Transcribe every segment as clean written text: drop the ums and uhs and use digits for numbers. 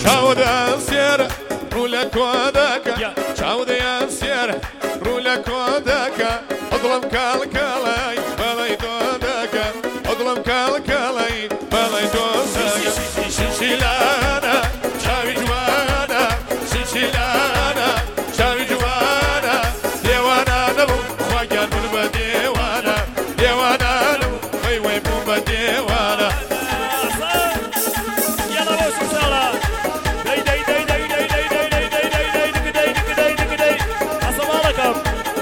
چاودا سیر رولا کودکا چاودا سیر رولا کودکا اضرب كالكالي بلاي دودكا اضرب كالكالي بلاي دودكا شيلانا شاوي جوانا شيلانا شاوي جوانا ديوانا نبو خواجان بلبا ديوانا ديوانا نبو وي بومبا ديوانا يلا بوسو سالا داي داي داي داي داي داي داي داي داي داي داي داي داي داي داي حسب عليكم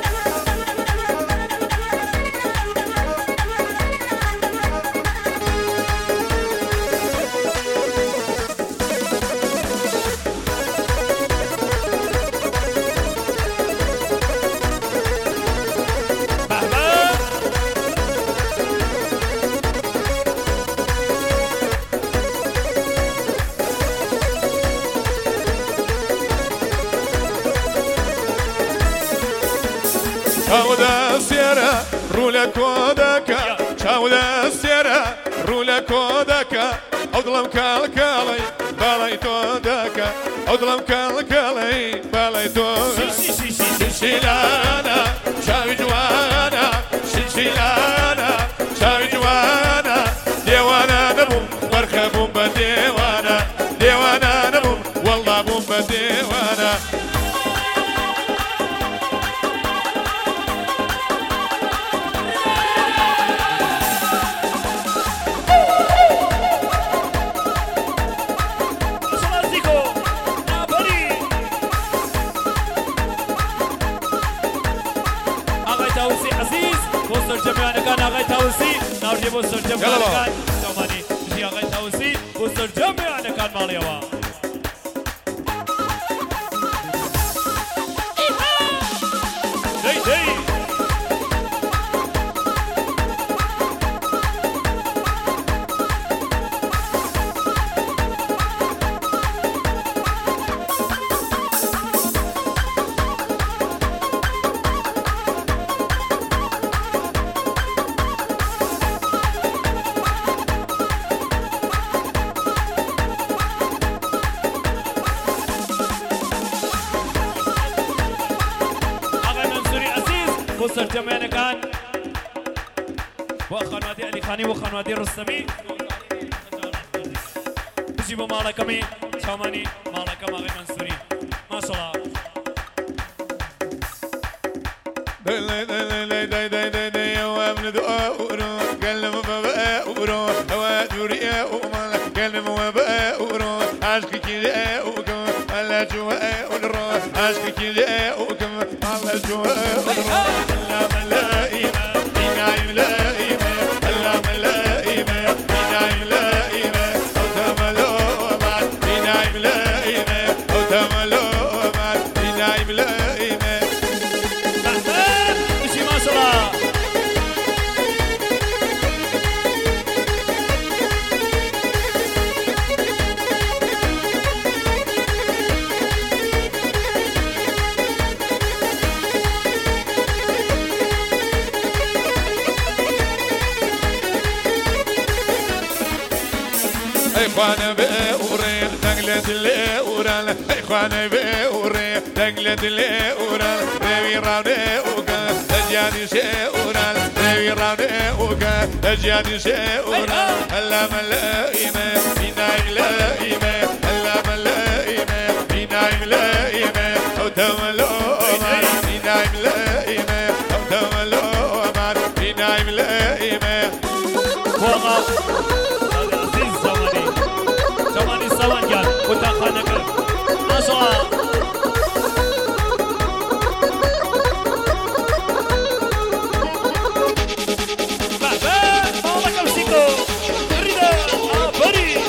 چاودا سیرا رولا کودکا چاودا سیرا رولا کودکا اضرب كالكالي بلاي دودكا اضرب كالكالي بلاي دودكا شيلانا شاوي جوانا شيلانا شاوي جوانا ديوانا نبو ورخة بومبا ديوانا ديوانا نبو والله بومبا ديوانا جميعا كان أغاي تاوسي نارجي بوستر جميعا كان سوماني جي أغاي تاوسي بوستر جميعا كان ماليوا داي داي بوستر جميعا كان وخنواتي علي خاني وخنواتي رستمي جيبوا مالكمي شاماني مالكم أغي منصوري ما شاء الله داي داي داي داي داي داي وابن دؤورو قلب بؤورو هوا دوري ومال قلب وبؤورو عشق كذا وكم على جوا ونرو عشق كذا وكم على جوا ونرو إخوانا بأوري تقلد الأورال إخوانا بأوري تقلد الأورال ريوي راوني وكا تجاني شأورال ريوي راوني وكا تجاني شأورال هلا ملايمة بناي ملايمة هلا ملايمة بناي ملايمة أو تملو بناي ملايمة أو تملو بناي ملايمة زماني سوان جان وتاخانا كرم ما شاء الله بابا مالك امسكو ريدا بري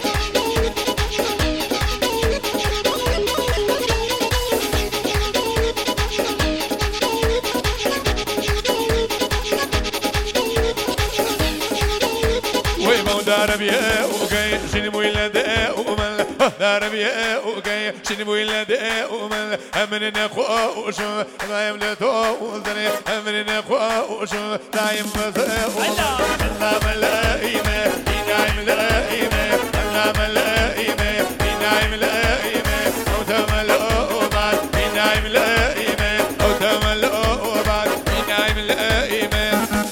دار بيه وجاي شنو ولده ومن دار بيه وجاي شنو ولده ومن أمرنا خوش دايم لتوزني أمرنا خوش دايم مزوج الله ملايمة دايم ملايمة الله ملايمة نايم لائمة أو تملؤ بعد في نايم لائمة أو تملؤ بعد في نايم لائمة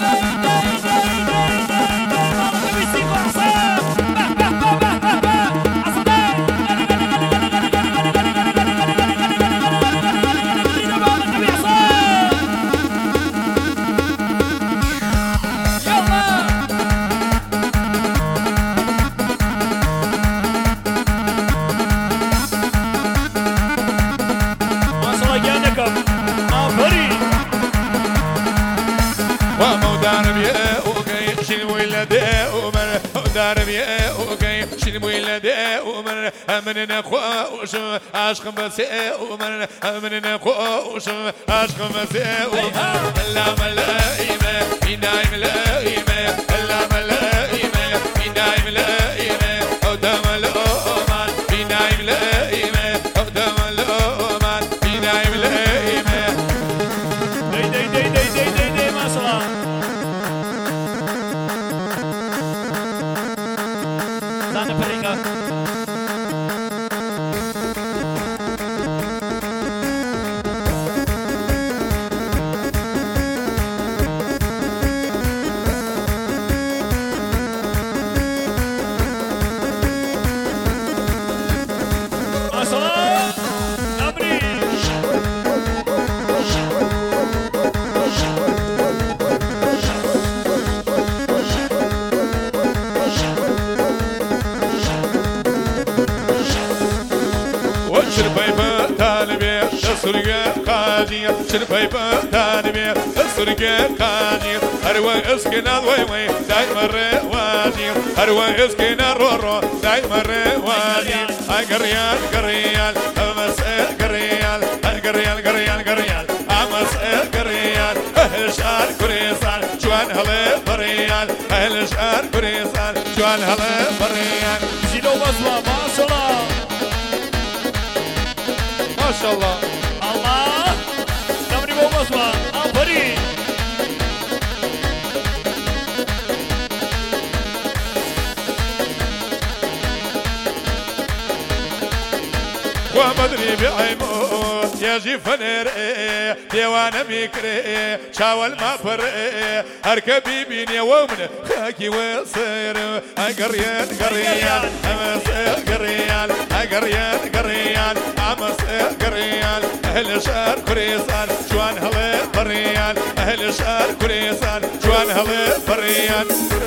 دارب يا وكي شنو ولده ومن امننا خوش عشق بس ومن امننا خوش عشق بس لا ملائمه في نايم لائمه لا ملائمه في نايم لائمه قدام الأمان في نايم لائمه قدام الأمان في نايم لائمه دي ما شاء الله زانه بريكا ما شاء الله نبري شربيبة تانبي السرقة قاجية شربيبة تانبي السرقة قاجية أروى اسكنا ويوي دايما رواجي أروى اسكنا رورو دايما رواجي قريال قريال أمس قريال قريال قريال قريال أمس قريال أهل شعر كريسان جوان هلا بريال أهل شعر كريسان جوان هلا بريال جيلو بصمة ما شاء الله ما شاء الله الله نمري بو بصمة أفري ومدري بعيمو يجي فنر ديوان ميكري شاول ما فر اركبي بيني ومن خاكي وصير قريان قريان امس قريان قريان قريان امس قريان اهل شهر كريسان جوان هلا بريان اهل شهر كريسان جوان هلا بريان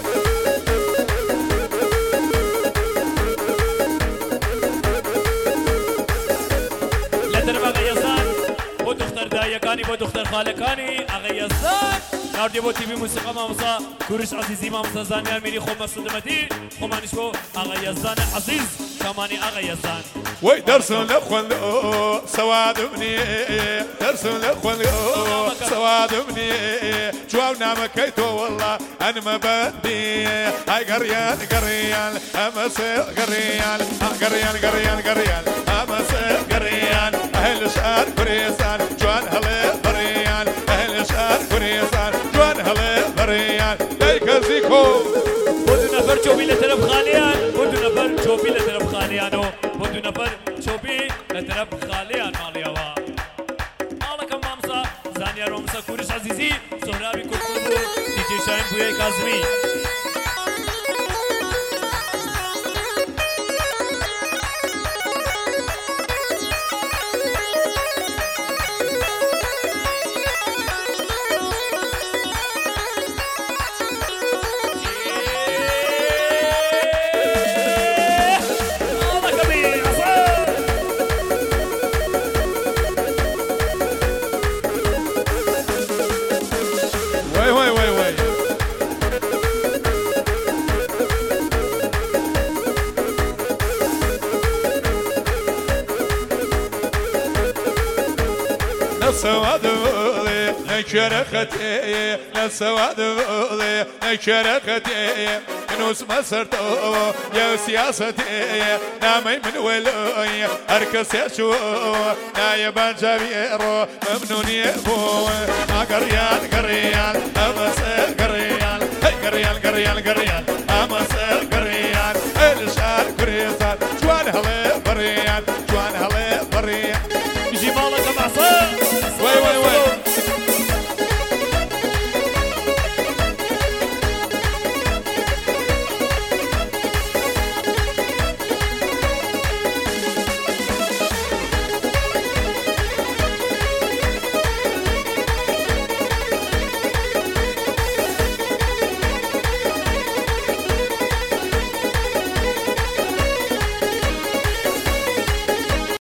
دایەکانی بۆ دختەر خالەکانی ئاغەیەزان ناردێ بۆ تیڤی موسیقا مامۆستا کوروش عەزیزی مامۆستا زانیار میری خۆ مەسعودەمەدی خۆمانیش بۆ ئاغەیەزانە عەزیز کامانی ئاغەیەزان وي درسون لخوندو سواد مني درسون لخوندو سواد مني جواب نامكيتو والله انا ما بدي هاي قريان قريان امس قريان قريان قريان قريان امس قريان اهل شهر كريسان جوان هلا بريان اهل شهر كريسان جوان هلا بريان دايك زيكو بودو نفر چوبی لطرف خالیان بودو نفر چوبی لطرف خالیانو بودو نفر چوبی لطرف خالیان مالیاوا مالکم مامسا زانیار مامسا کوروش عزیزی سهرابی کلکلو دیجی شاهین بویه کازمی سواد بولي نكرختي نسواد بولي نكرختي نوس مسرتو يا سياستي نامي من ولوي اركس يشو نايب جابيرو ممنون يبو قريان قريان امس قريان قريان قريان قريان